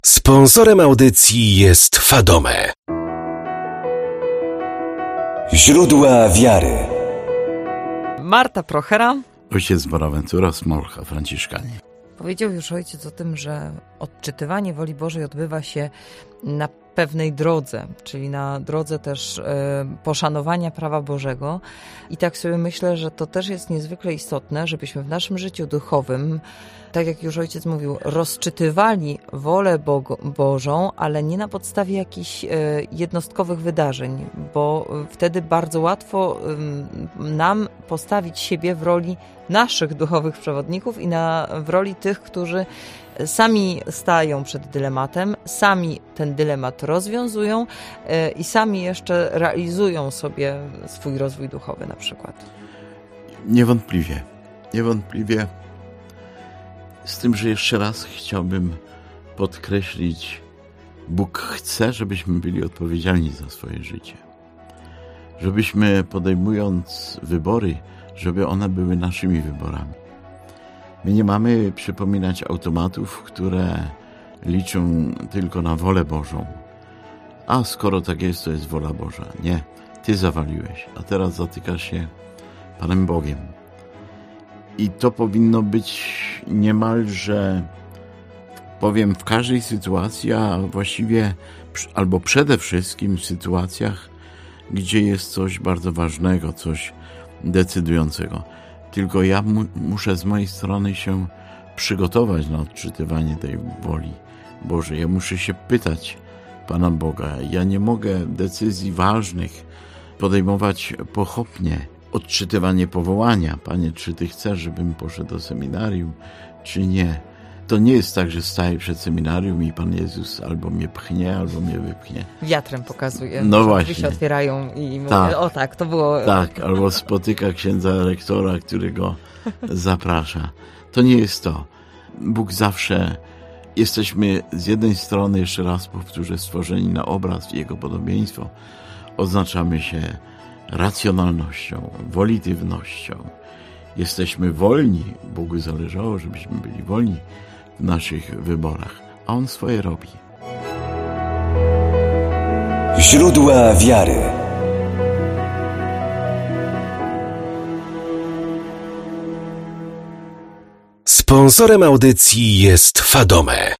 Sponsorem audycji jest Fadome. Źródła wiary. Marta Prochera. Ojciec Bonaventura Smolcha, Franciszkanie. Powiedział już ojciec o tym, że odczytywanie woli Bożej odbywa się na pewnej drodze, czyli na drodze też poszanowania prawa Bożego. I tak sobie myślę, że to też jest niezwykle istotne, żebyśmy w naszym życiu duchowym, tak jak już ojciec mówił, rozczytywali wolę Bożą, ale nie na podstawie jakichś jednostkowych wydarzeń, bo wtedy bardzo łatwo nam postawić siebie w roli naszych duchowych przewodników i w roli tych, którzy sami stają przed dylematem, sami ten dylemat rozwiązują i sami jeszcze realizują sobie swój rozwój duchowy na przykład. Niewątpliwie. Z tym, że jeszcze raz chciałbym podkreślić, Bóg chce, żebyśmy byli odpowiedzialni za swoje życie. Żebyśmy podejmując wybory, żeby one były naszymi wyborami. My nie mamy przypominać automatów, które liczą tylko na wolę Bożą. A skoro tak jest, to jest wola Boża. Nie, ty zawaliłeś, a teraz zatykasz się Panem Bogiem. I to powinno być niemalże, powiem, w każdej sytuacji, a właściwie albo przede wszystkim w sytuacjach, gdzie jest coś bardzo ważnego, coś decydującego. Tylko ja muszę z mojej strony się przygotować na odczytywanie tej woli Bożej. Ja muszę się pytać Pana Boga. Ja nie mogę decyzji ważnych podejmować pochopnie. Odczytywanie powołania. Panie, czy Ty chcesz, żebym poszedł do seminarium, czy nie? To nie jest tak, że staję przed seminarium i Pan Jezus albo mnie pchnie, albo mnie wypchnie. Wiatrem pokazuje. No właśnie. Drzwi się otwierają i mówię, tak. O tak, to było... Tak, albo spotyka księdza rektora, który go zaprasza. To nie jest to. Bóg zawsze... Jesteśmy z jednej strony, jeszcze raz powtórzę, stworzeni na obraz i Jego podobieństwo. Oznaczamy się racjonalnością, wolitywnością. Jesteśmy wolni. Bogu zależało, żebyśmy byli wolni w naszych wyborach, a On swoje robi. Źródła wiary. Sponsorem audycji jest Fadome.